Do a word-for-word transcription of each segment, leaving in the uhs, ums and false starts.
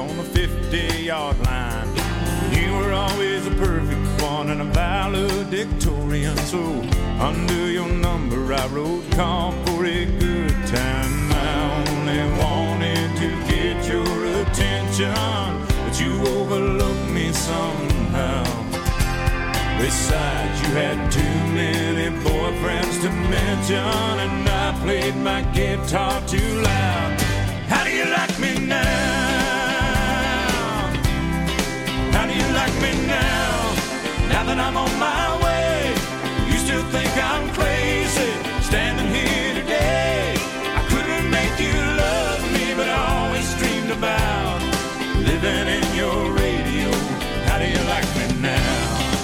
on the fifty-yard line. You were always a perfect one and a valedictorian. So under your number I wrote, call for a good time. I only wanted to get your attention, but you overlooked me somehow. Besides, you had too many boyfriends to mention, and I played my guitar too loud. How do you like me now? How do you like me now? Now that I'm on my way, you still think I'm crazy, standing here today. I couldn't make you love me, but I always dreamed about living in your radio. How do you like me now?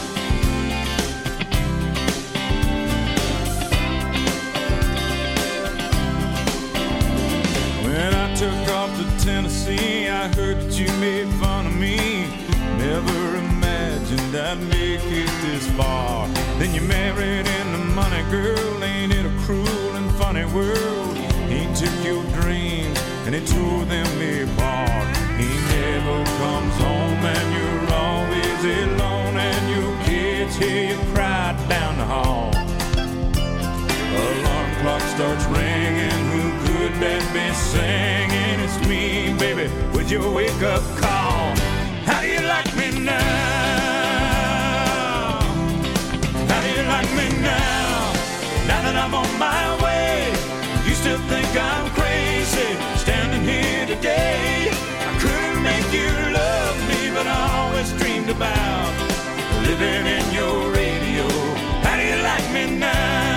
When I took off to Tennessee, I heard that you made fun of me. Never imagined I'd make it this far. Then you married into money, girl. Ain't it a cruel and funny world? He took your dreams and he tore them apart. He never comes home and you're always alone, and your kids hear you cry down the hall. Alarm clock starts ringing. Who could that be singing? It's me, baby, with your wake-up call. How do you like me now? How do you like me now? Now that I'm on my way, you still think I'm crazy, standing here today. I couldn't make you love me, but I always dreamed about living in your radio. How do you like me now?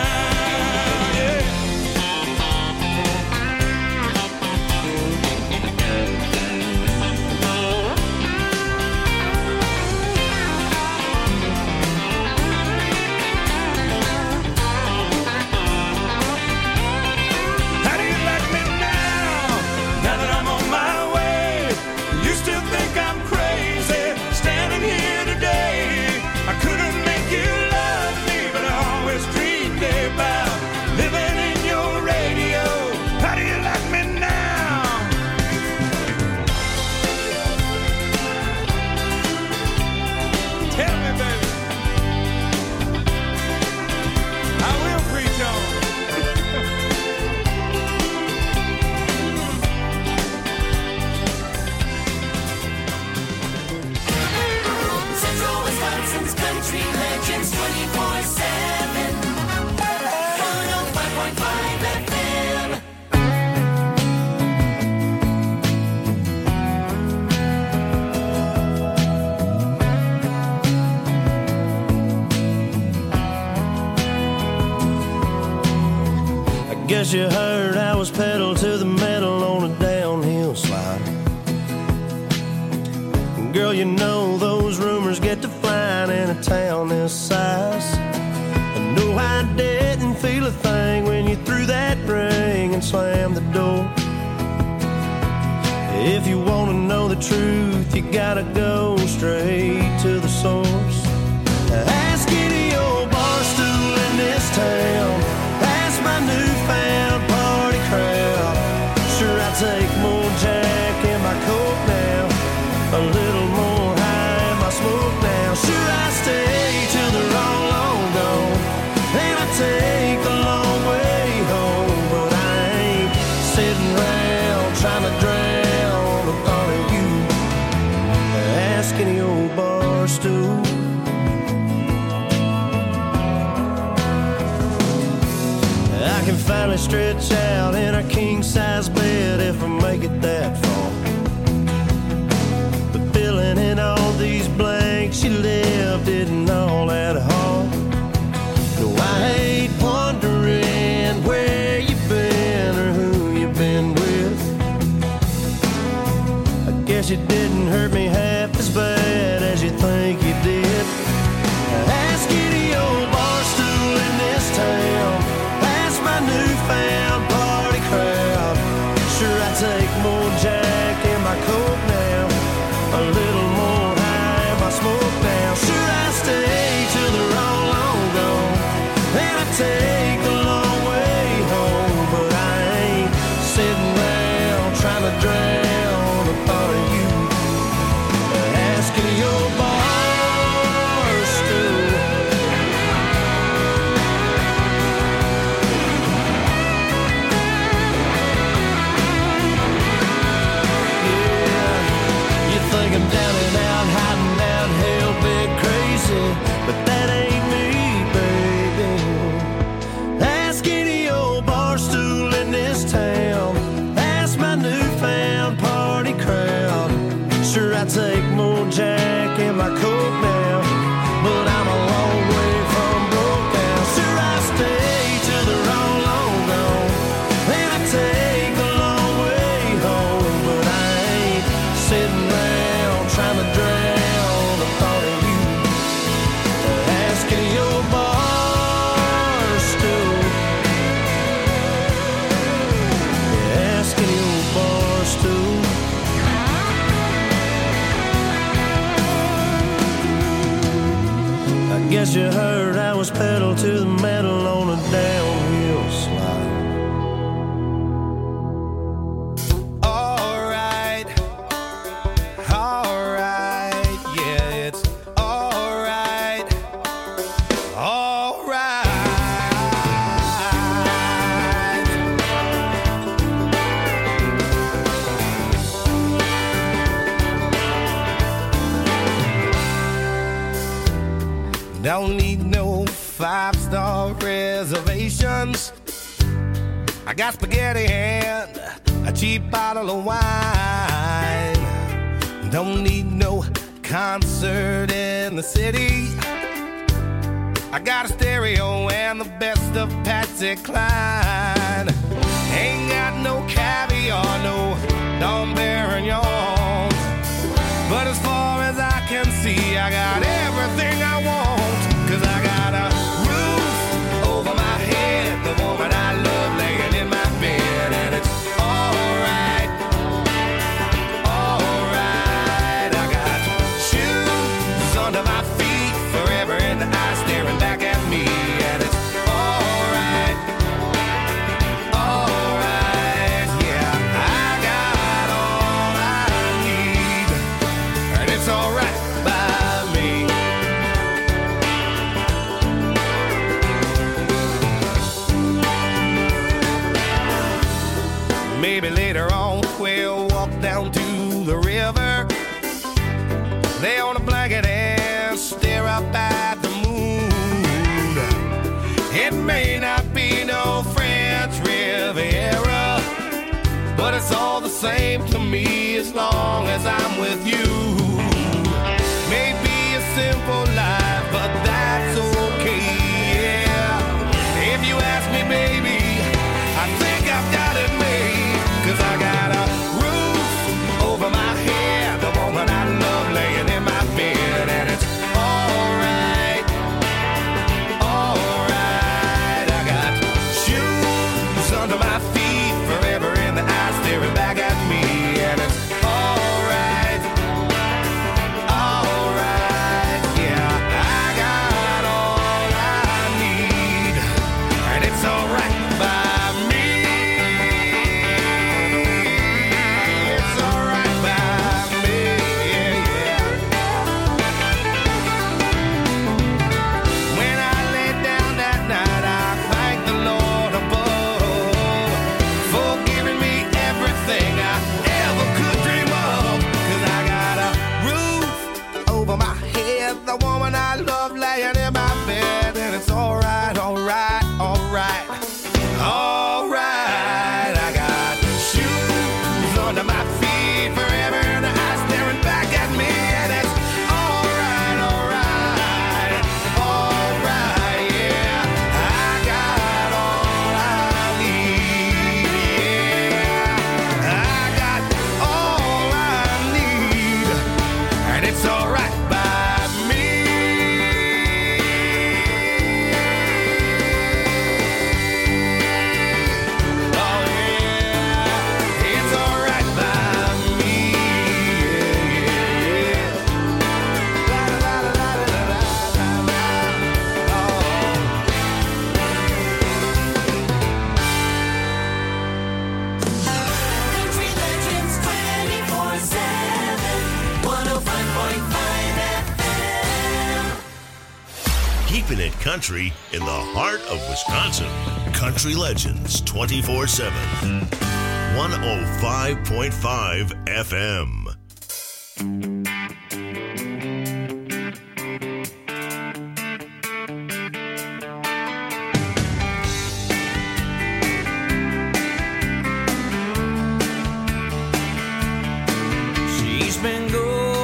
Guess you heard I was pedal to the metal on a downhill slide. Girl, you know those rumors get to flying in a town this size. I know I didn't feel a thing when you threw that ring and slammed the door. If you want to know the truth, you gotta go straight to the source. Ask any old bar stool in this town. That's my newfound party crowd. Sure, I take more Jack in my coat now, a little more high in my smoke now. Sure, I stay till they're all long gone, and I take the long way home. But I ain't sitting around trying to drown the thought of you. Ask any old bar stool. I can finally stretch out in a king-size bed if I make it that far. But filling in all these blanks you left isn't all that hard. No, I ain't wondering where you've been or who you've been with. I guess you didn't hurt me half as bad as you think you did. Ask any old bar stool in this town. My newfound party crowd. Sure, I take more Jack in my coat now, a little more high in my smoke now. Sure, I stay till they're all long gone, and I take the long way home. But I ain't sitting around trying to drown the thought of you. I take more Jack in my coat now, but I'm a long way from broke now. Sure, I stay till they're all long gone, and I take the long way home, but I ain't sitting around trying to drown the thought of you asking your bar stool, asking your bar stool. I guess you heard I was pedal to the metal on a downhill slide. Alright, alright, yeah, it's alright, alright. Don't need no five-star reservations. I got spaghetti and a cheap bottle of wine. Don't need no concert in the city. I got a stereo and the best of Patsy Cline. Ain't got no caviar, no Dom Perignon, but as far as I can see, I got everything I want. Cause I got a roof over my head, the woman I love laying in my bed, and it's alright, alright. I got shoes under my feet, forever in the eye staring back at me, and it's alright, alright. Yeah, I got all I need, and it's alright by me. Maybe later on we'll walk down to the river, lay on a blanket and stare up at the moon. It may not be no French Riviera, but it's all the same to me as long as I'm with you. Maybe a simple life, but that's okay, yeah. If you ask me, baby, I think I've got it made. Cause I got a roof over my head, the woman I love laying in my bed, and it's alright, alright. I got shoes under my feet, forever in the eye staring back at me, and it's alright, alright. Yeah, I got all I need, and it's alright by me. The woman I love laying in my bed, and it's alright, alright, alright, alright. I got shoes under my feet, forever in the eye staring back at me, and it's alright, alright, alright, yeah. I got all I need, yeah. I got all I need, and it's alright by me. Keeping it country in the heart of Wisconsin. Country Legends twenty-four seven. one oh five point five F M. She's been going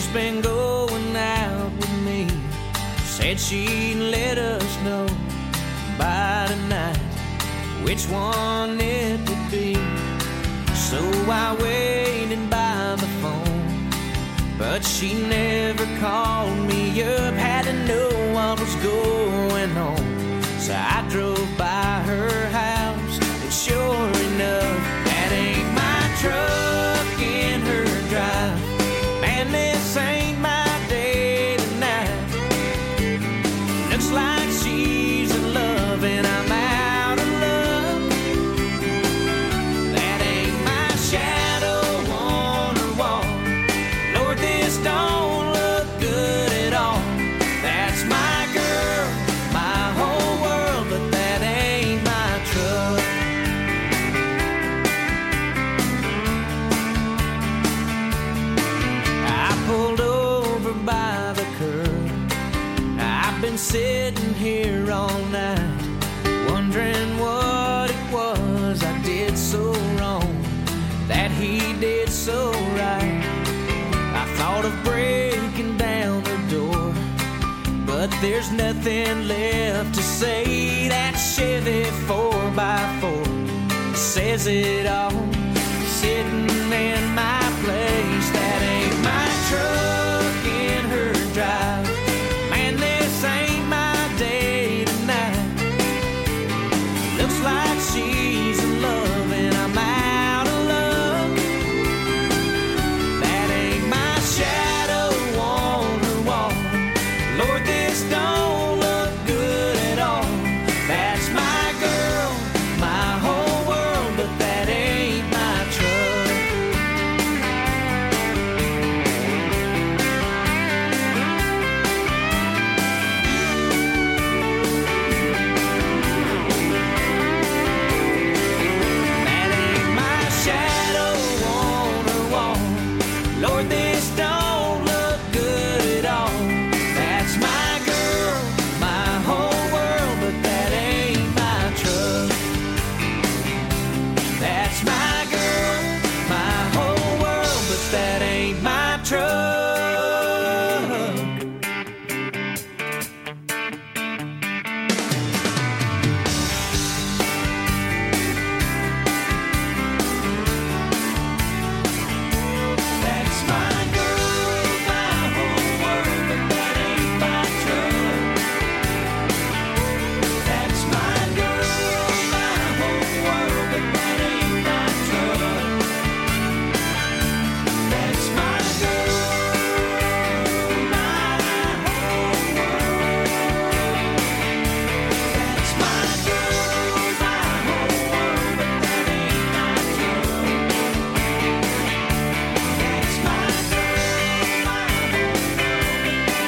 been going out with me. Said she'd let us know by tonight which one it would be. So I waited by the phone, but she never called me up. Had to know what was going on, so I drove by her house, and sure enough, that ain't my truck in her drive. Man, this ain't my day tonight. Looks like she's in love and I'm out of luck. That ain't my shadow on her wall. Lord, this don't look good at all. That's my girl, my whole world, but that ain't my truck. I pulled over by the curb. I've been sitting here all night, wondering what it was I did so wrong, that he did so right. I thought of breaking down the door, but there's nothing left to say. That Chevy four by four says it all, sitting in my place. That ain't my truck in her drive. Man, this ain't my day tonight. Looks like she's in love and I'm out of luck. That ain't my shadow on her wall. Lord, this don't look good at all. That's my girl, my whole world, but that ain't my truck. That ain't my shadow on her wall. Lord, this don't look good at all. That's my girl, my whole world, but that ain't my truck. That's my girl, my whole world, but that ain't my truck. That's my girl, my whole world, but that ain't my truck. That's my girl, my whole world, but that ain't my truck. That's my girl, my whole world. That's my girl, my whole world, but that ain't my truck. That's my girl, my whole world, but that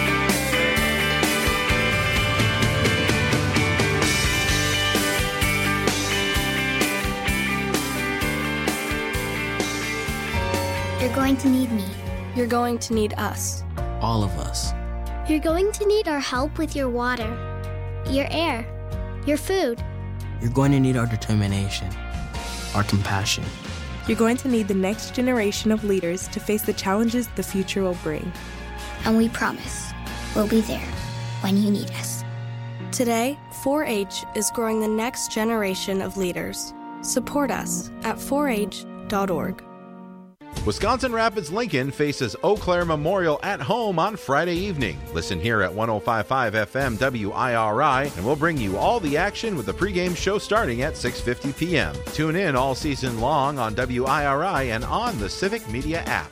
You're going to need me. You're going to need us. All of us. You're going to need our help with your water, your air, your food. You're going to need our determination, our compassion. You're going to need the next generation of leaders to face the challenges the future will bring. And we promise we'll be there when you need us. Today, four H is growing the next generation of leaders. Support us at four H dot org. Wisconsin Rapids Lincoln faces Eau Claire Memorial at home on Friday evening. Listen here at one oh five point five F M W I R I, and we'll bring you all the action with the pregame show starting at six fifty p.m. Tune in all season long on W I R I and on the Civic Media app.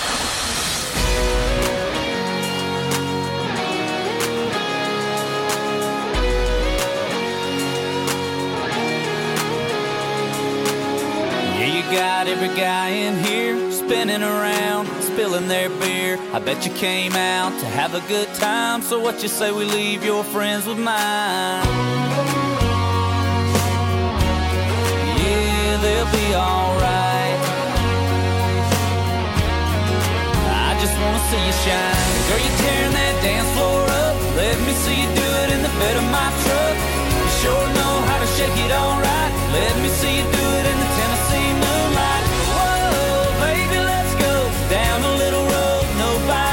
Yeah, you got every guy in here spinning around, spilling their beer. I bet you came out to have a good time, so what you say we leave your friends with mine? Yeah, they'll be alright. I just wanna see you shine. Girl, you tearing that dance floor up. Let me see you do it in the bed of my truck. You sure know how to shake it all right. Let me see you do it in the Tennessee moonlight. Whoa, baby, let's go down a little road nobody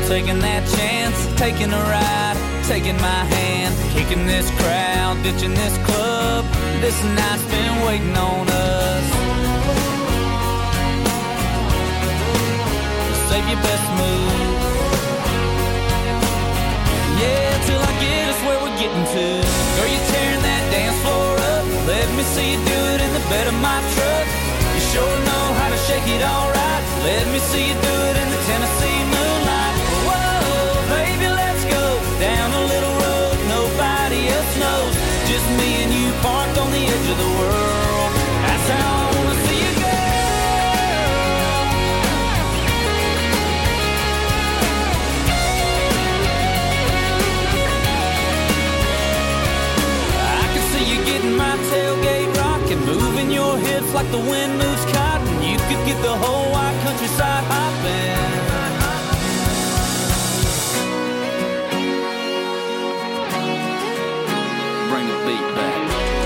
taking that chance, taking a ride, taking my hand, kicking this crowd, ditching this club. This night's been waiting on us. Save your best move. Yeah, till I get us where we're getting to. Girl, you're tearing that dance floor up. Let me see you do it in the bed of my truck. You sure know how to shake it all right. Let me see you do it in the Tennessee moonlight. Whoa, baby, let's go down a little road nobody else knows. Just me and you parked on the edge of the world. That's how I wanna see you go. I can see you getting my tailgate rocking, moving your hips like the wind moves cotton. You could get the whole wide countryside hopping. Bring the beat back.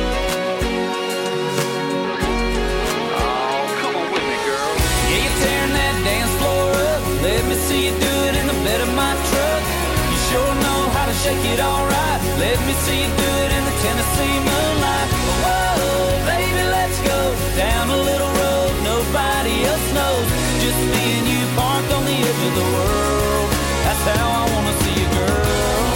Oh, come on with me, girl. Yeah, you're tearing that dance floor up. Let me see you do it in the bed of my truck. You sure know how to shake it all right. Let me see you do it in the Tennessee moonlight. Whoa, baby, let's go down a little road nobody else knows. Just me and you parked on the edge of the world. That's how I wanna see you, girl.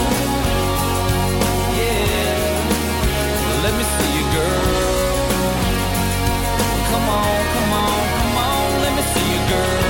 Yeah, let me see you, girl. Come on, come on, come on, let me see you, girl.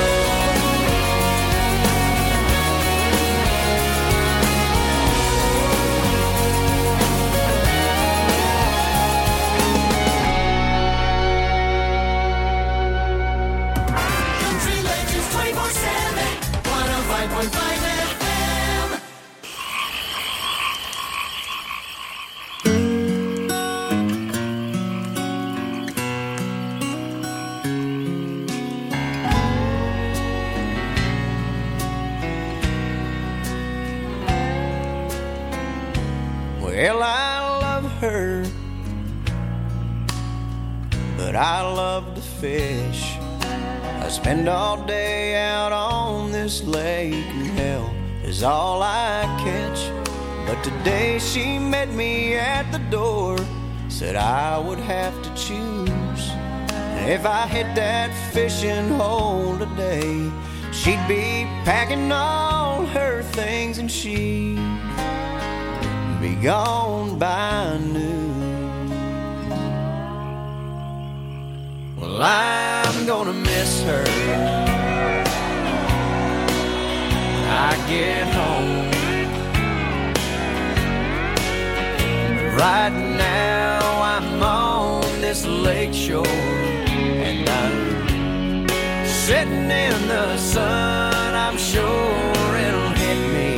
Well, I love her, but I love to fish. I spend all day out on this lake, and hell is all I catch. But today she met me at the door, said I would have to choose. And if I hit that fishing hole today, she'd be packing all her things and she'd be gone by noon. Well, I'm gonna miss her when I get home. Right now I'm on this lake shore, and I'm sitting in the sun. I'm sure it'll hit me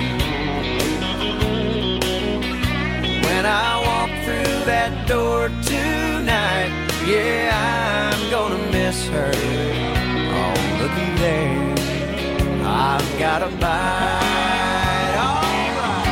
when I walk through that door tonight. Yeah, I'm gonna miss her. Oh, looky there, I've got a bite. All right.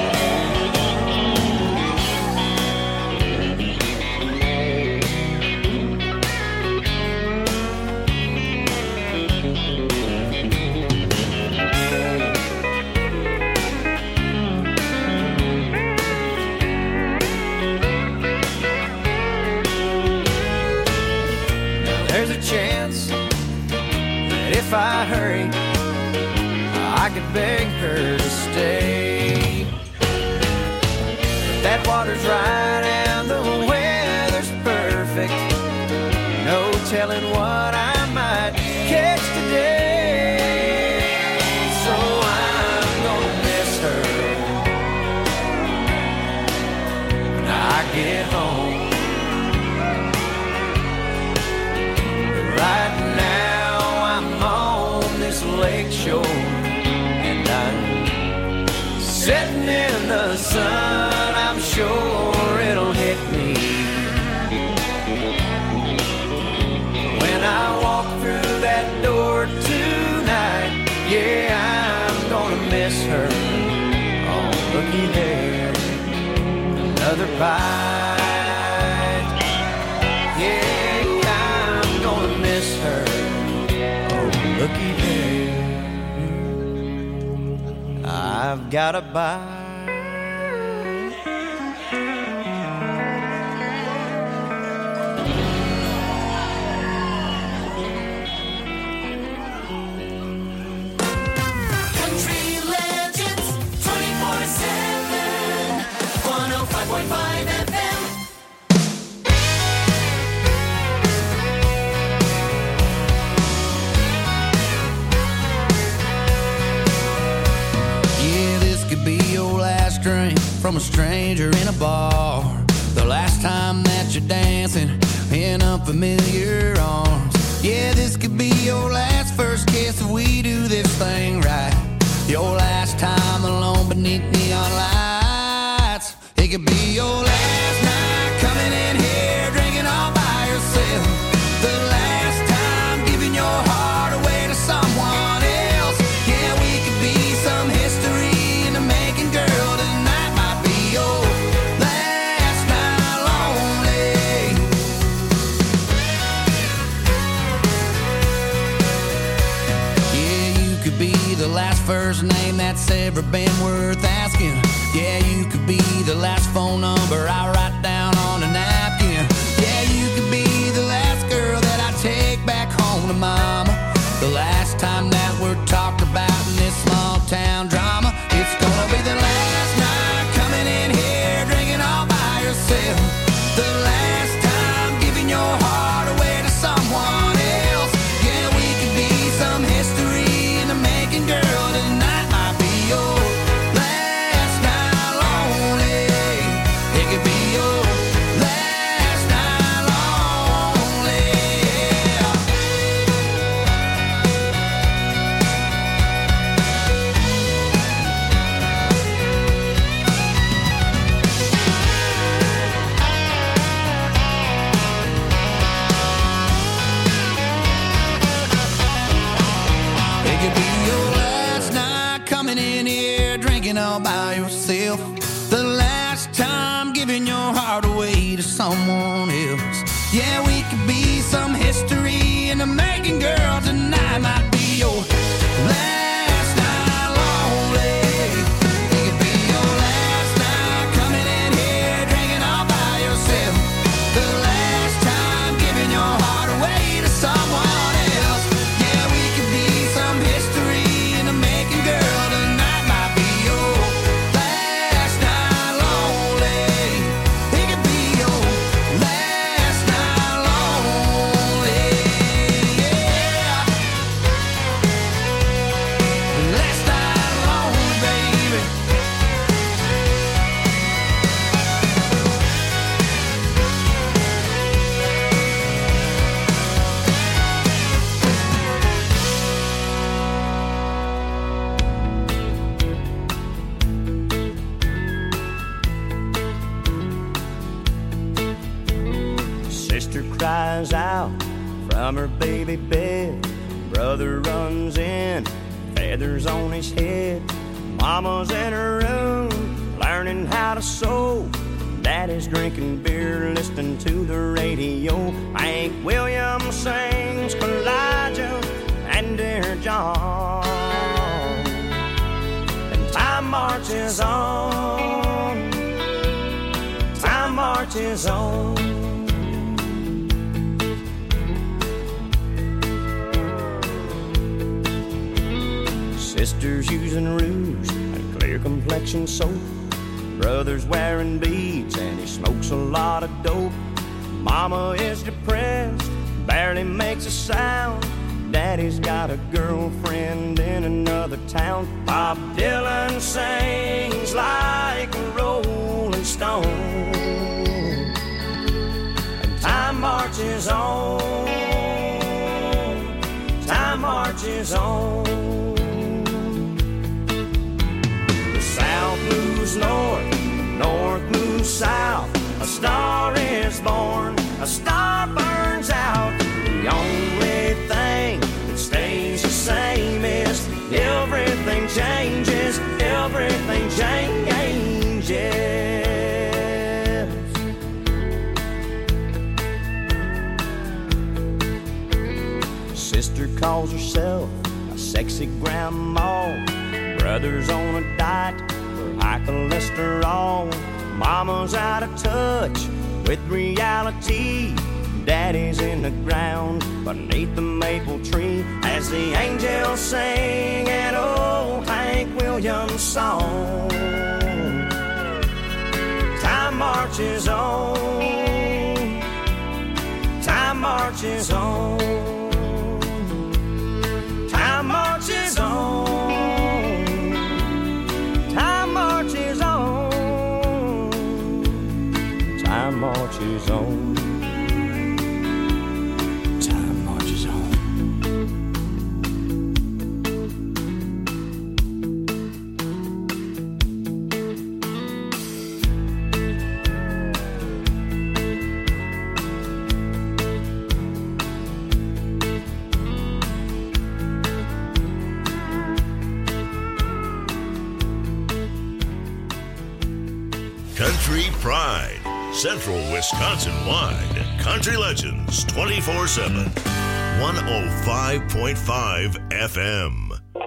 There's a chance that if I hurry, I could beg her to stay. But that water's right and the weather's perfect. No telling what I might catch today. So I'm gonna miss her when I get home. Right now I'm on this lake shore, and I'm sitting in the sun. I'm sure it'll hit me when I walk through that door tonight. Yeah, I'm gonna miss her. Oh, looky there, another bite. Yeah, I'm gonna miss her. Oh, looky there. I've got to buy. From a stranger in a bar, the last time that you're dancing in unfamiliar arms. Yeah, this could be your last first kiss if we do this thing right. Your last time alone beneath neon lights. It could be your last night coming in here drinking all by yourself. The last time giving your heart away to someone else. Yeah, we could be some history in the making, girl. First name that's ever been worth asking. Yeah, you could be the last phone number I write down on a napkin. Yeah, you could be the last girl that I take back home to mama. The last time that we're talked about in this small town drama. It's gonna be the last night coming in here drinking all by yourself. The last time giving your heart away to someone else. Yeah, we could be some history in the making, girl. All by yourself. The last time giving your heart away to someone else. Yeah, we could be some history in the making, girl. Tonight might be your last night lonely. It could be your last night coming in here drinking all by yourself. The last time giving your heart away to someone else. Yeah, we could be some history in the making, girl. Cries out from her baby bed. Brother runs in, feathers on his head. Mama's in her room, learning how to sew. Daddy's drinking beer, listening to the radio. Hank Williams sings Elijah and Dear John. And time marches on, time marches on. Sisters using rouge and clear complexion soap. Brother's wearing beads and he smokes a lot of dope. Mama is depressed, barely makes a sound. Daddy's got a girlfriend in another town. Bob Dylan sings like a rolling stone. And time marches on, time marches on. South moves north, north moves south. A star is born, a star burns out. The only thing that stays the same is everything changes, everything changes. Sister calls herself a sexy grandma. Brother's on a diet for high cholesterol. Mama's out of touch with reality. Daddy's in the ground beneath the maple tree as the angels sing an old Hank Williams song. Time marches on. Time marches on. Time marches on. Time marches on. Time marches on. Country Pride, Central Wisconsin-wide. Country Legends twenty-four seven. one oh five point five F M.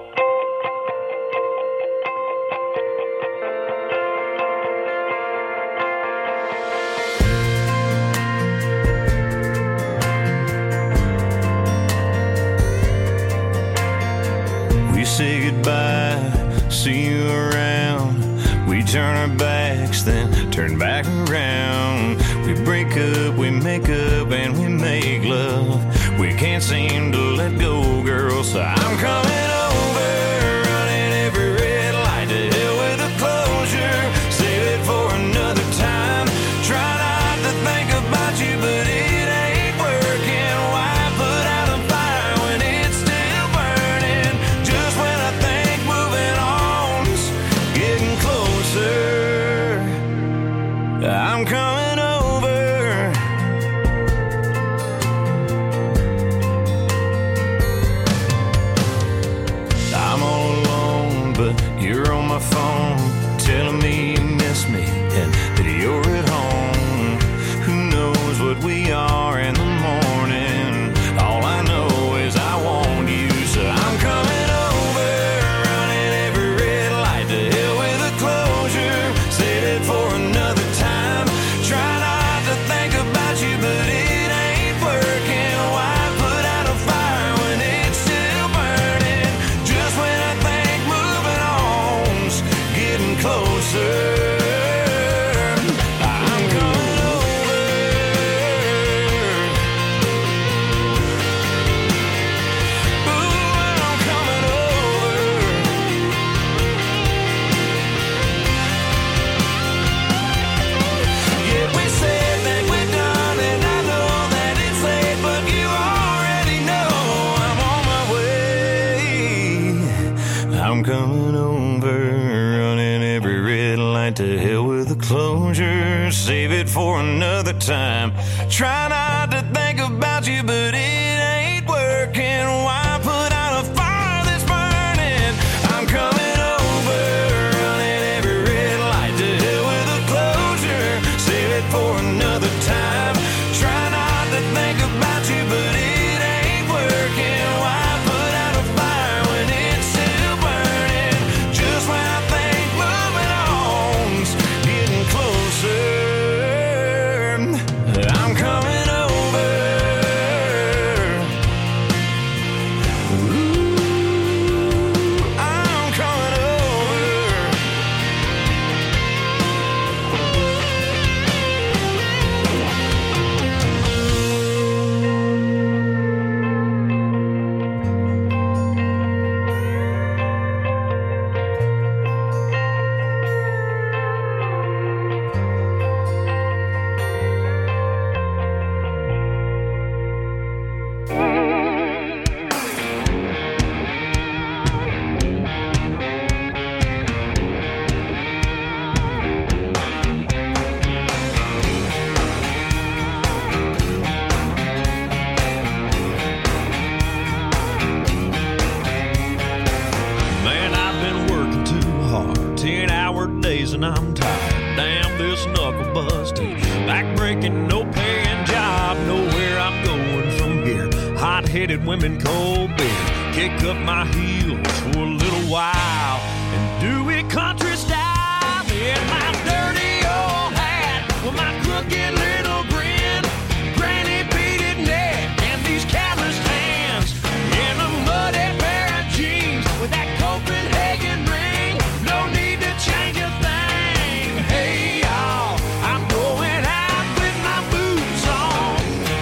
We say goodbye, see you around. We turn our backs, then turn back around. We break up, we make up, and we make love. We can't seem to let go, girl, so I'm coming over, running every red light. To hell with the closure, save it for another time. Try not to think about you, but it ain't working. Why put out a fire when it's still burning? Just when I think moving on's getting closer, I'm coming over. I'm all alone, but you're on my phone, telling me you miss me and that you're at home. Who knows what we are in the morning? All I know is I want you, so I'm coming over, running every red light. To hell with the closure, save it for another time. Try not to think about you, but it ain't working. Why put out a fire when it's still burning? Just when I think moving on's getting closer, I'm coming over. Ooh, I'm coming over. Yeah, we said that we're done, and I know that it's late, but you already know I'm on my way. I'm coming over, running every red light. To hell with the closure, save it for another time. Try not to think about you, but it ain't working. Why put out a fire that's burning? I'm coming over, running every red light. To hell with the closure, save it for another time. Try not to think about you, but it ain't working. Why put out a fire when it's still burning? Just when I think moving on's getting closer, I'm coming over. Ooh, I'm coming over. Man, I've been working too hard, ten hour days and I'm tired. Damn this knuckle busting, back breaking, no paying job. Know where I'm going from here. Hot headed women, cold beer. Kick up my heels for a little while and country style in my dirty old hat with my crooked little grin, granny beaded neck and these calloused hands, in a muddy pair of jeans with that Copenhagen ring. No need to change a thing. Hey y'all, I'm going out with my boots on.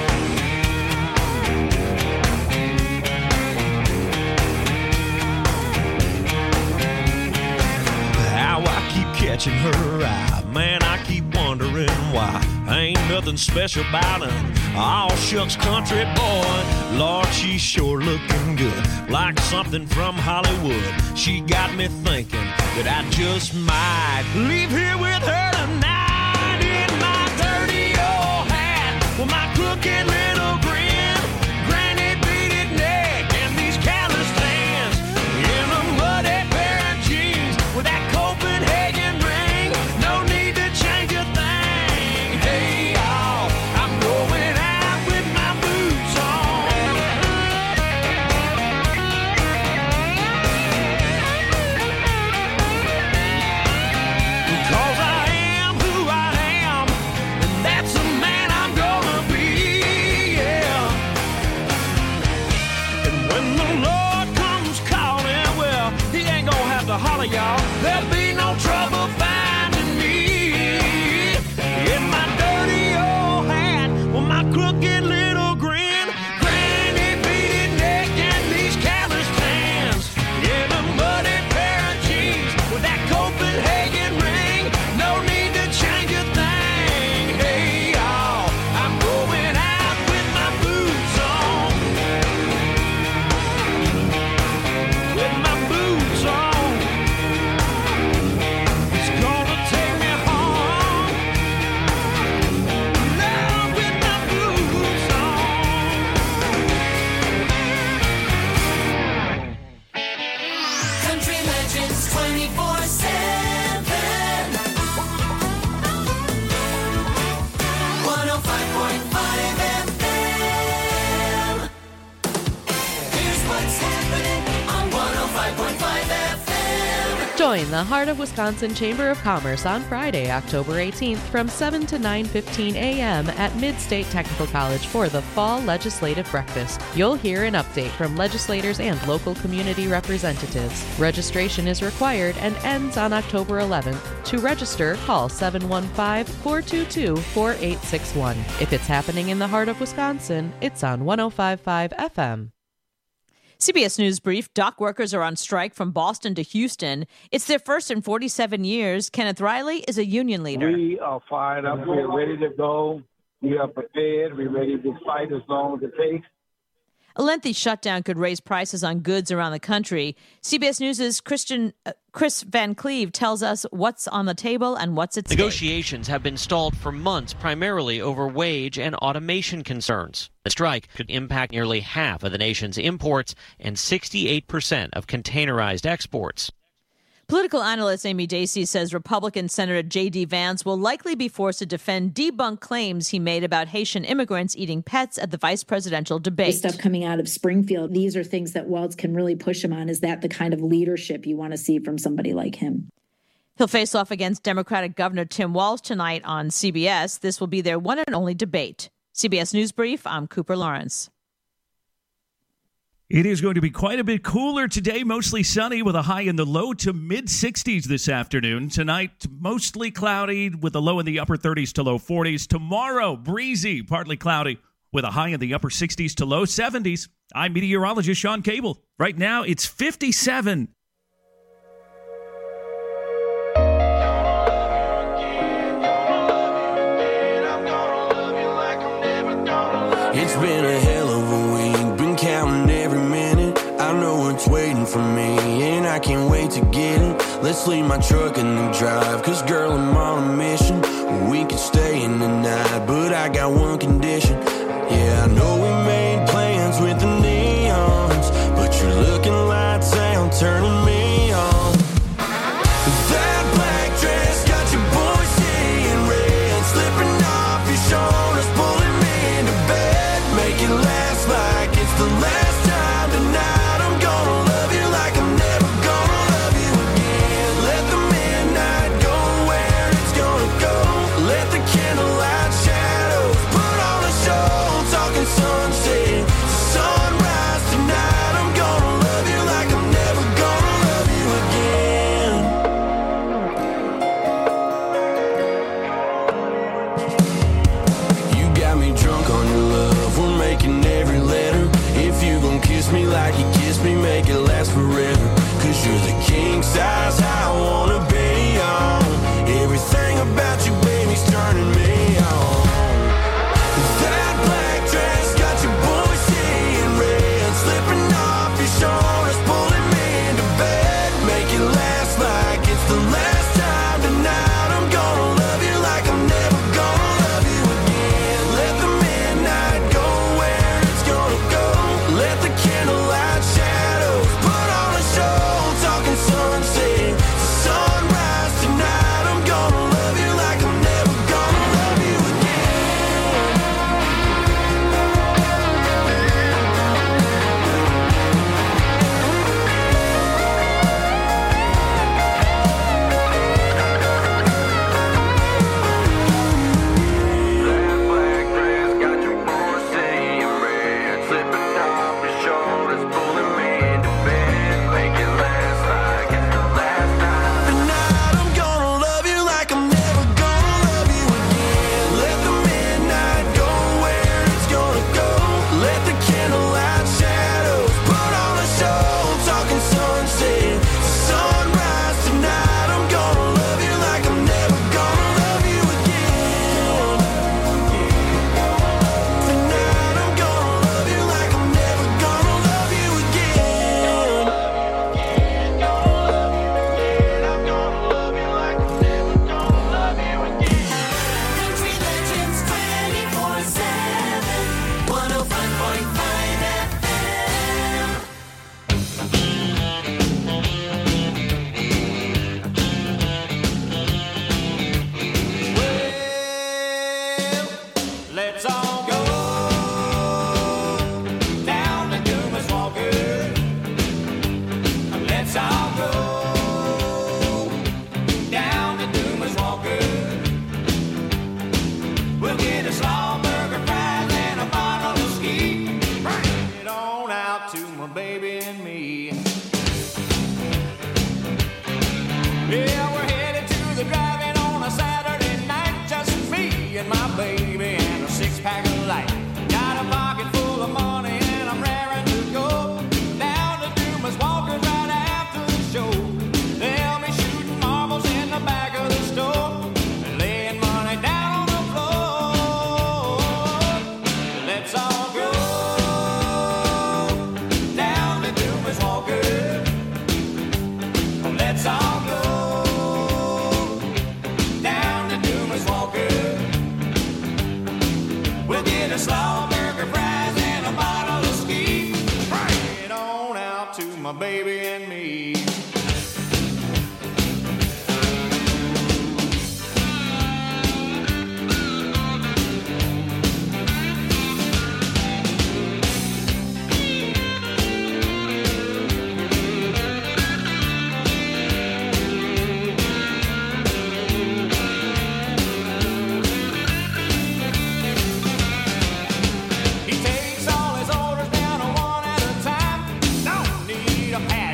How I keep catching her eye, man, I keep wondering why. Ain't nothing special about her, all shucks country boy. Lord, she's sure looking good, like something from Hollywood. She got me thinking that I just might leave here with her tonight, in my dirty old hat with my crooked little grin, granny beaded neck and these calloused hands, in a muddy pair of jeans with that Copenhagen ring. No need to change a thing. Hey y'all, I'm going out with my boots on. Because I am who I am, and that's the man I'm gonna be, yeah. And when the Lord comes calling, well, he ain't gonna have to holler, y'all. There'll be no trouble finding me in my dirty old hat with my crooked little grin, granny beaded neck and these calloused hands, in a muddy pair of jeans with that Copenhagen ring. No need to change a thing. Hey y'all, I'm going out with my boots on, with my boots on. It's gonna take me home now with my boots on. Country Legends twenty-four seven. one oh five point five F M. Here's what's happening on one oh five point five F M. Join the Heart of Wisconsin Chamber of Commerce on Friday, October eighteenth from seven to nine fifteen a.m. at Mid-State Technical College for the Fall Legislative Breakfast. You'll hear an update from legislators and local community representatives. Registration is required and ends on October eleventh. To register, call seven one five, four two two, four eight six one. If it's happening in the heart of Wisconsin, it's on one oh five point five F M. C B S News Brief. Dock workers are on strike from Boston to Houston. It's their first in forty-seven years. Kenneth Riley is a union leader. We are fired up. We're ready to go. We are prepared. We're ready to fight as long as it takes. A lengthy shutdown could raise prices on goods around the country. C B S News' Christian, uh, Chris Van Cleve tells us what's on the table and what's at stake. Negotiations have been stalled for months, primarily over wage and automation concerns. The strike could impact nearly half of the nation's imports and sixty-eight percent of containerized exports. Political analyst Amy Dacey says Republican Senator J D. Vance will likely be forced to defend debunked claims he made about Haitian immigrants eating pets at the vice presidential debate. The stuff coming out of Springfield, these are things that Walz can really push him on. Is that the kind of leadership you want to see from somebody like him? He'll face off against Democratic Governor Tim Walz tonight on C B S. This will be their one and only debate. C B S News Brief, I'm Cooper Lawrence. It is going to be quite a bit cooler today, mostly sunny with a high in the low to mid sixties this afternoon. Tonight, mostly cloudy with a low in the upper thirties to low forties. Tomorrow, breezy, partly cloudy with a high in the upper sixties to low seventies. I'm meteorologist Sean Cable. Right now, it's fifty-seven. It's been a hell of a week, been counting every minute. I know it's waiting for me, and I can't wait to get it. Let's leave my truck in the drive, cause girl, I'm on a mission. We could stay in the night, but I got one condition. Yeah, I know we made plans with the neons, but you're looking lights out, turning me on. That black dress got your boy seeing red, slipping off your shoulders, pulling me into bed. Make it last like it's the last time tonight. I'm gonna love you like I'm never gonna love you again. Let the talking sunset, sunrise tonight. I'm gonna love you like I'm never gonna love you again. You got me drunk on your love, we're making every letter. If you gon' kiss me like you kiss me, make it last forever. Cause you're the king size I wanna be on. Everything about you, baby's turning me on. That black dress got your boy seeing red, slipping off your shoulders, pulling me into bed. Make it last like it's the last time tonight. I'm gonna love you like I'm never gonna love you again. Let the midnight go where it's gonna go. Let the candlelight shadows put on a show. Talking sunset, sunrise tonight. I'm gonna love you like I'm never gonna love you let's all go down to Dumas Walker. Let's all go down to Dumas Walker. We'll get a slaw burger, fries, and a bottle of ski. Bring it on out to my baby and me. Yeah, we're headed to the drive-in on a Saturday night. Just me and my baby and a six-pack of light. Got a pocket full of money and I'm raring to go down to Dumas Walker right after the show. They'll be shooting marbles in the back of the store and laying money down on the floor. Let's all go down to Dumas Walker. Let's all go down to Dumas Walker. We'll get a slaw burger, fries, and a bottle of ski. Bring it on out to my baby and me. He takes all his orders down one at a time. Don't need a pad.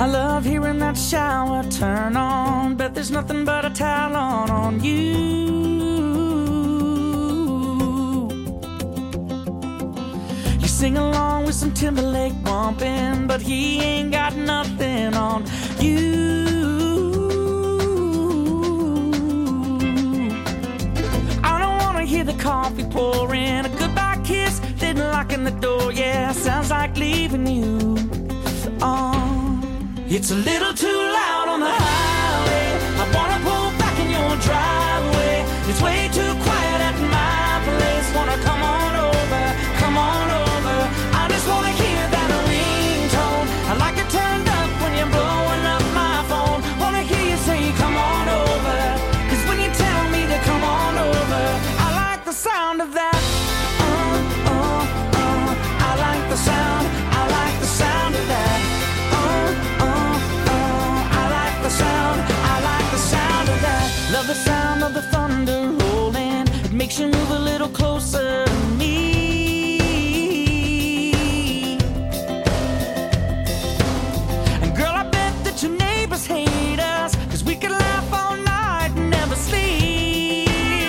I love hearing that shower turn on. Bet there's nothing but a towel on on you. You sing along with some Timberlake bumping, but he ain't got nothing on you. I don't wanna hear the coffee pouring, a goodbye kiss, then locking the door. Yeah, sounds like leaving you. Oh. It's a little too loud on the highway. I wanna pull back in your driveway. It's way too quiet at my place. Wanna come on over, come on over. I just wanna hear that ringtone. I like it turned up when you're blowing up my phone. Wanna hear you say come on over, 'cause when you tell me to come on over, I like the sound of that. Uh, uh, uh. I like the sound, I like the sound of that. Sound, I like the sound of that. Love the sound of the thunder rolling. It makes you move a little closer to me. And girl, I bet that your neighbors hate us, 'cause we could laugh all night and never sleep.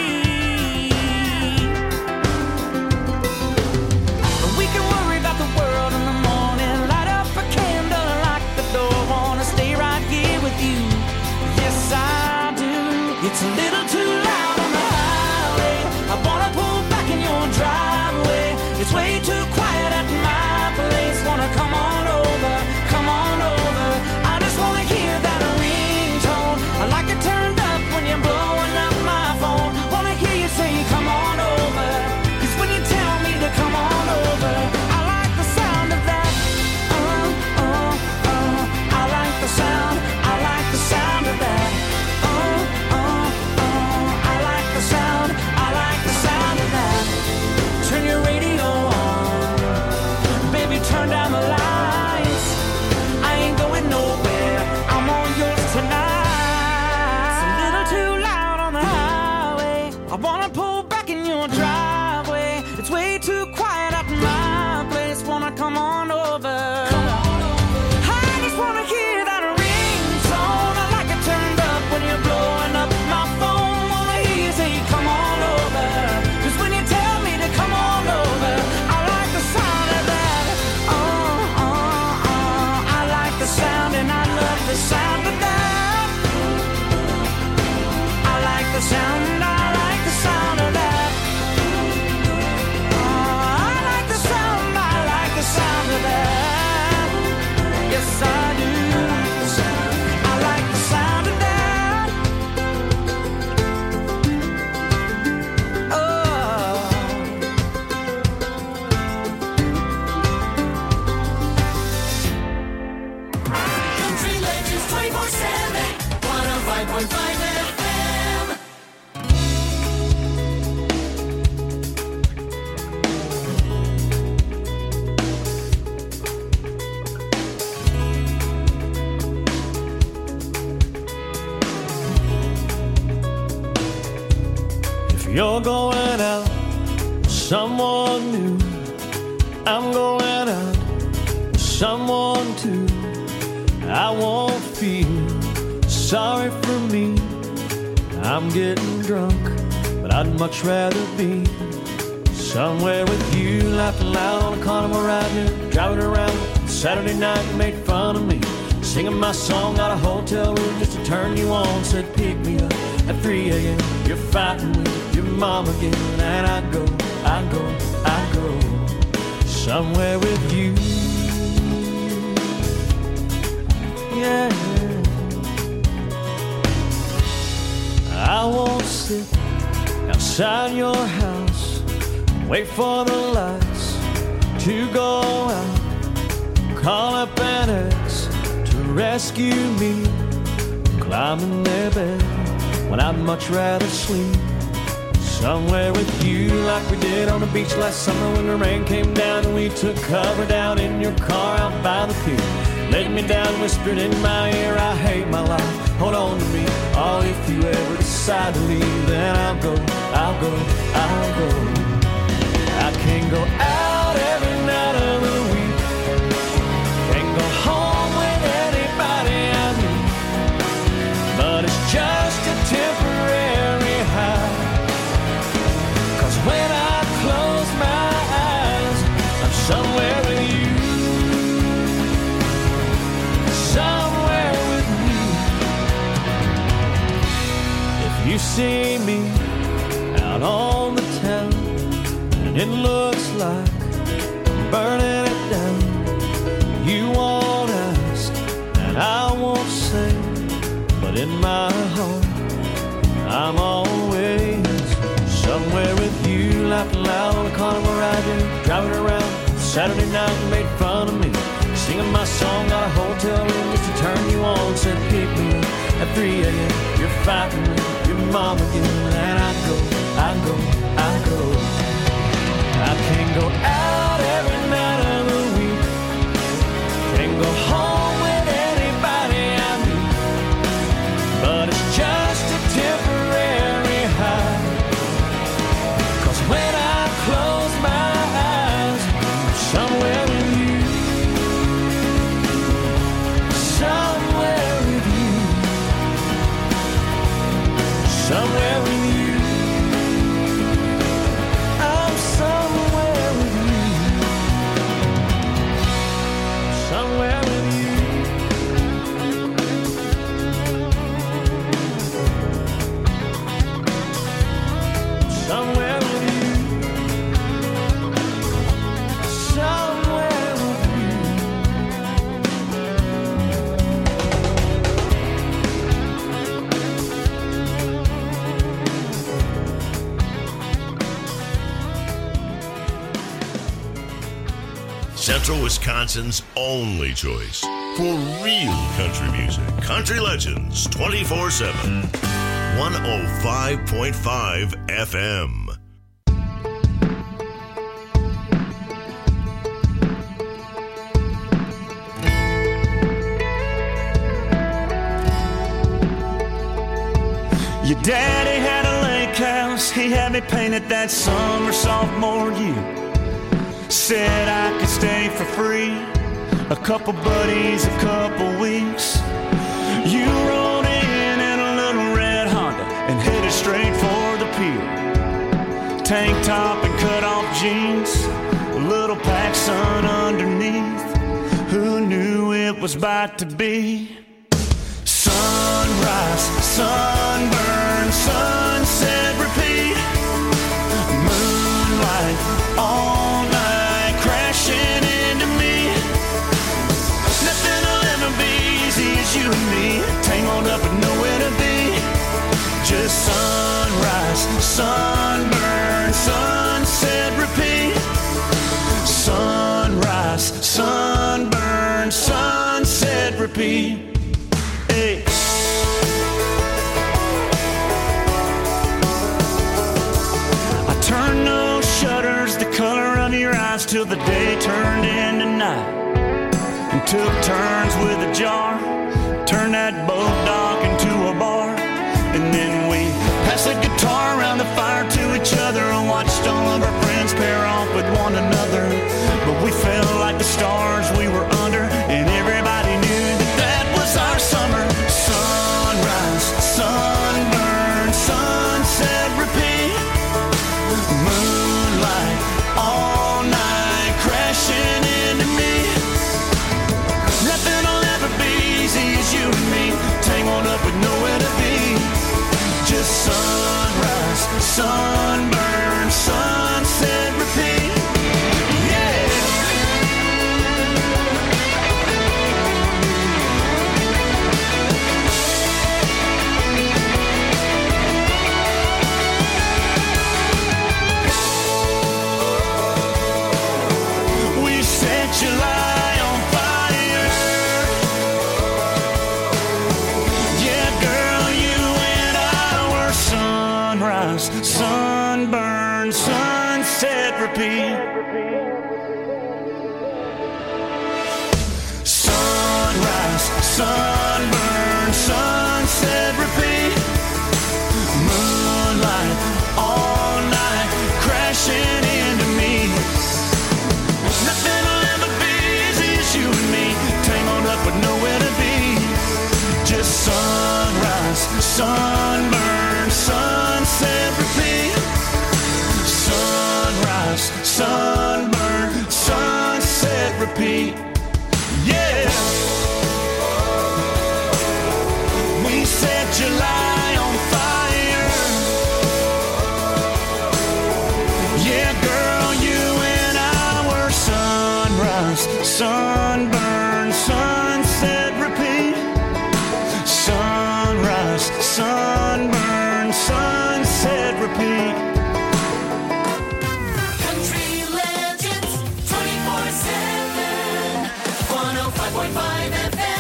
But we can worry about the world in the morning. Light up a candle, lock the door. Wanna stay right here with you. Yes, I do. It's a little too loud on the highway. I wanna pull back in your driveway. It's way too quiet at my place. Wanna come on over, come on over. I just wanna hear that ringtone. I like it turned up when you're blowing up my phone. Wanna hear you say come on over, 'cause when you tell me to come on over, I like the sound of that. Uh, uh, uh. I like the sound, I like the sound of that. Uh, uh, uh. I like the sound, I like the sound of that. Turn your radio on, baby, turn down the lights. I ain't going nowhere, I'm all yours tonight. It's a little too loud on the highway. I wanna pull back in your driveway. It's way too quiet at my place. Wanna come on over. Come on over. I just wanna hear that ringtone. I like it turned up when you're blowing up my phone. Wanna hear you say come on over, 'cause when you tell me to come on over, I like the sound of that. Uh, uh, uh. I like the sound and I love the sound of that. I like the sound, I like the sound of that. Uh, I like the sound, I like the sound of that. Yes, I do. I like the sound of that. Oh. Country Legends twenty-four seven, one oh five point five F M. If you're going out with someone new, I'm going out with someone too. I won't feel sorry for me. I'm getting drunk, but I'd much rather be somewhere with you, laughing loud on a carnival ride here, driving around Saturday night. You made fun of me, singing my song, got a hotel room just to turn you on. Said pick me up at three a.m. You're fighting with your mom again, and I go, I go, I go somewhere with you. Yeah, I won't sit outside your house, wait for the lights to go out, call up an ex to rescue me, climb in their bed when I'd much rather sleep somewhere with you, like we did on the beach last summer when the rain came down and we took cover down in your car out by the pier. Laid me down, whispered in my ear, I hate my life, hold on to me. Oh, if you ever decide to leave, then I'll go, I'll go, I'll go. I can't go out every night of the week, can't go home with anybody. see me out on the town, and it looks like I'm burning it down. You won't ask, and I won't say, but in my heart, I'm always somewhere with you, laughing loud on the corner where I do, driving around Saturday night, you made fun of me, singing my song, got a hotel room just to turn you on, said pick me up at three a.m. You're fighting with your mom again, and I go, I go, I go. I can't go out every night of the week, can't go home with anybody I meet, but it's just a temporary high. Cause when I close my eyes, I'm somewhere with you, somewhere with you, somewhere with you. I'm somewhere with you, somewhere with you. Somewhere with you, somewhere with Central Wisconsin's only choice for real country music. Country Legends twenty-four seven. one oh five point five F M. Your daddy had a lake house, he had me painted that summer sophomore year. Said I could stay for free, a couple buddies, a couple weeks. You rolled in in a little red Honda and headed straight for the pier. Tank top and cut off jeans, a little PacSun underneath. Who knew it was about to be sunrise, sunburn, sunset, repeat. Moonlight all night crashing into me. Nothing will ever be easy as you and me, tangled up and nowhere to be. Just sunrise, sunburn, sunset, repeat. Sunrise, sunburn, sunset, repeat. Hey. I turned those shutters the color of your eyes till the day turned into night, and took turns with a jar, turned that boat dock into a bar. And then we passed the guitar around the fire to each other and watched all of our friends pair off with one another. But we felt like the stars we were under, and everybody knew that that was our summer. Sunrise, sunburn, sunset, repeat. Moonlight all night crashing into me. Nothing will ever be easy as you and me, tangled up with nowhere to be. Just sunrise, sunburn, sunset, repeat. Yeah. We set July on fire. Yeah, girl, you and I were sunrise, sunburn, sunset, repeat. Sunrise, sunburn, sunset, repeat. Moonlight all night crashing into me. Nothing will ever be easy as you and me, tangled up with nowhere to be. Just sunrise, sunburn, sunset, repeat. Sunrise, sunburn, sunset, repeat. Yeah. We set July on fire. sunset, repeat. Sunrise, sunburn, sunset, repeat. Country Legends twenty-four seven, one oh five point five F M.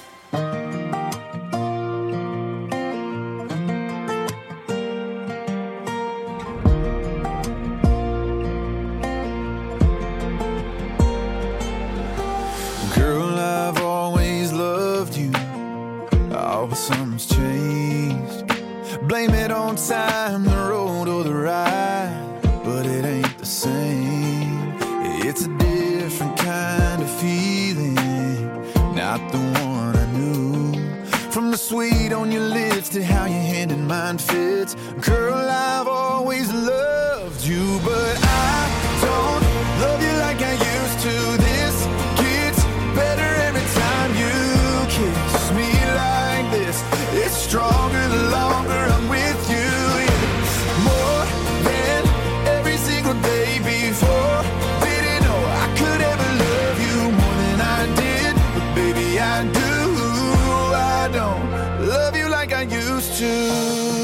Girl, I've always loved you. Oh, but something's changed. Blame it on time, the road or the ride, but it ain't the same. It's a different kind of feeling, not the one I knew. From the sweet on your lips to how your hand in mine fits. Girl, I've always loved you, but I don't love you like I used to. This gets better every time you kiss me like this. It's stronger the longer I'm with you. Yeah. More than every single day before. Didn't know I could ever love you more than I did, but baby I do. I don't love you like I used to.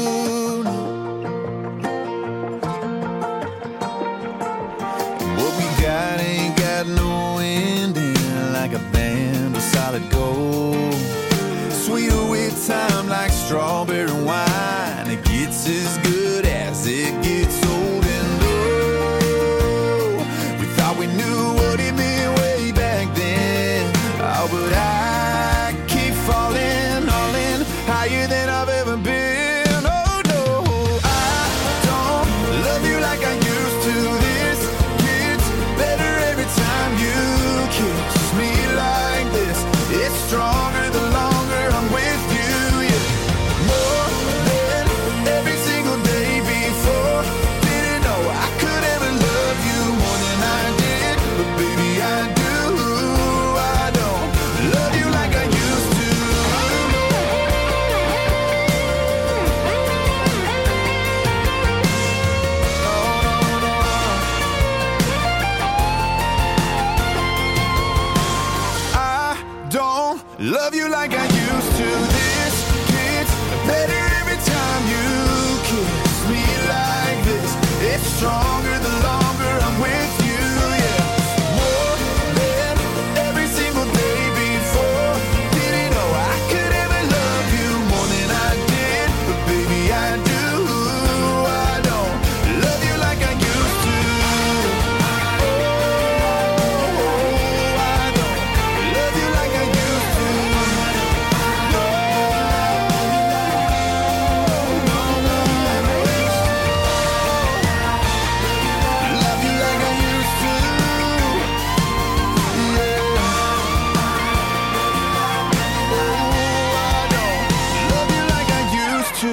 What we got ain't got no ending, like a band of solid gold. Sweeter with time, like strawberry wine. It gets as good as it gets old. And oh, we thought we knew what it meant way back then. Oh, but I keep falling, all in, higher than I've ever been. Oh no, I don't love you like I used to. This gets better every time you kiss me like this. It's stronger the longer I'm with you. Yeah. More than every single day before. Didn't know I could ever love you more than I did, but baby I do. I don't love you like I used to. I don't love you like I used to. This gets better every time you kiss me like this. It's stronger the longer I'm with you. Yeah. More than every single day before. Didn't know I could ever love you more than I did, but baby I do. I don't love you like I used to. Oh, I don't love you like I used to. No, no, no, love you like I used to. Yeah. Oh, I don't love you like I used to.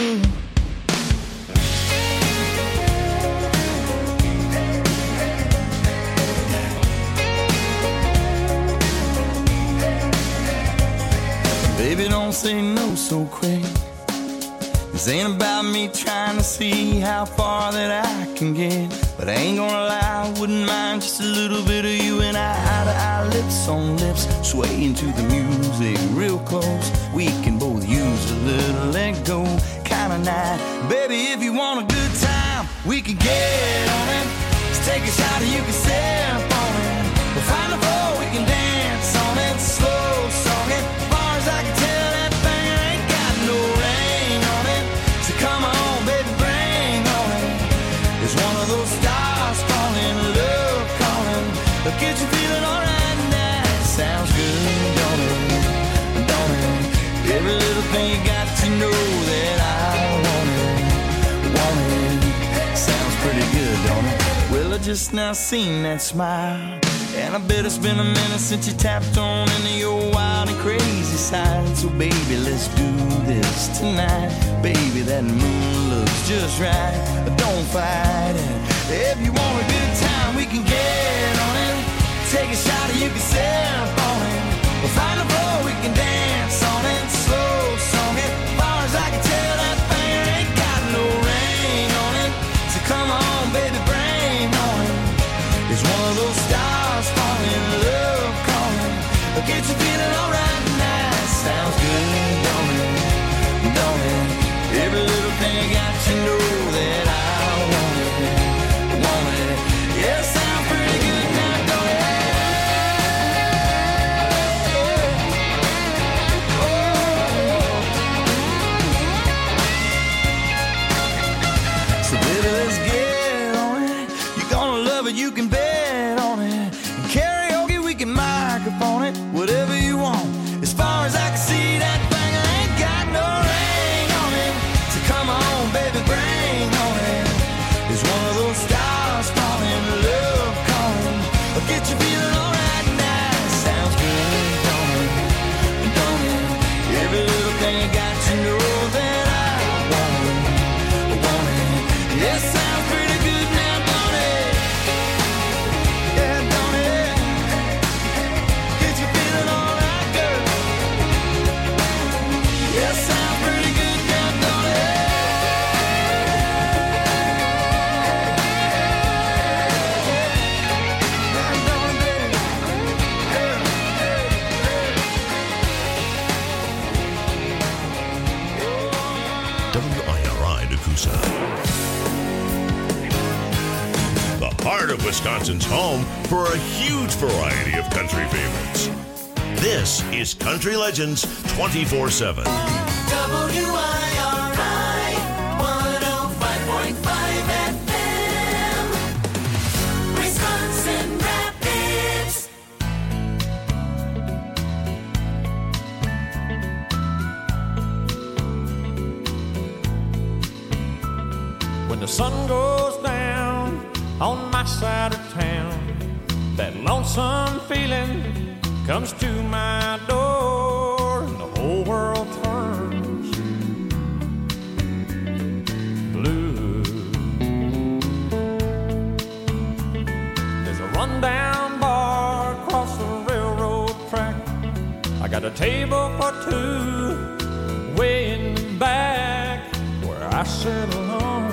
Baby, don't say no so quick. This ain't about me trying to see how far that I can get. But I ain't gonna lie, I wouldn't mind just a little bit of you and I, eye to eye, lips on lips, swaying to the music real close. We can both use a little let go kind of night. Baby, if you want a good time, we can get on it. Let's take a shot and you can sip on it. We'll find a floor, we can dance on it. Slow song it, far as I can tell, that thing ain't got no rain on it. So come on, baby, bring on it. It's one of those stars falling, love calling. Look at you feeling alright now. Sounds good, don't it? Don't it? Every little thing you got to know that I want it, want it. Sounds pretty good, don't it? Well, I just now seen that smile, and I bet it's been a minute since you tapped on into your wild and crazy side. So baby, let's do this tonight. Baby, that moon looks just right. Don't fight it. If you want a good time, we can get on it. Take a shot and you can sip on it. We'll find a floor, we can dance on it. Slow song it, far as I can tell, that thing ain't got no rain on it. So come on, baby, bring on it. It's one of those stars falling, love calling. Get you feeling alright tonight. Sounds good, don't it? Don't it? Every little thing got to know that I want it, want it. Yeah, it sounds pretty good now, don't it? So baby, let's get on it. You're gonna love it, you can bet on it. And karaoke, we can microphone it. Whatever you want. As far as I can see, that thing ain't got no ring on it. So come on, baby, bring on it. It's one of those stars falling, love calling. I'll get you feeling alright now. Sounds good, don't it? Don't it? Every little thing got to know that I want it, want it. Yeah, sounds pretty good now, don't it? Yeah, don't it? Get you feeling alright, girl. Yeah, sounds pretty good now, don't it? W I R I Nakusa. The heart of Wisconsin's home for a huge variety of country favorites. This is Country Legends twenty-four seven. W I R I one oh five point five F M. Wisconsin Rapids. When the sun goes down on my side of town, that lonesome feeling comes to my door, and the whole world turns blue. There's a rundown bar across the railroad track. I got a table for two way in the back where I sit alone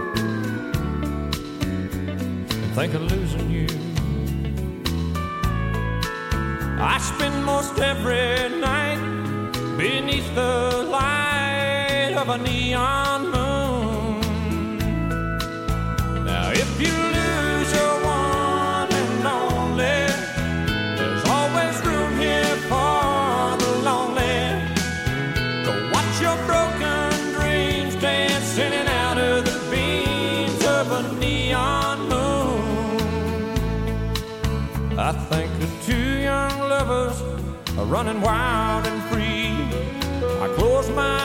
and think of losing you. I spend most every night beneath the light of a neon moon. Now if you lose your one and only, there's always room here for the lonely. Go watch your broken dreams dance in and out of the beams of a neon moon. I think of two young lovers are running wild and free.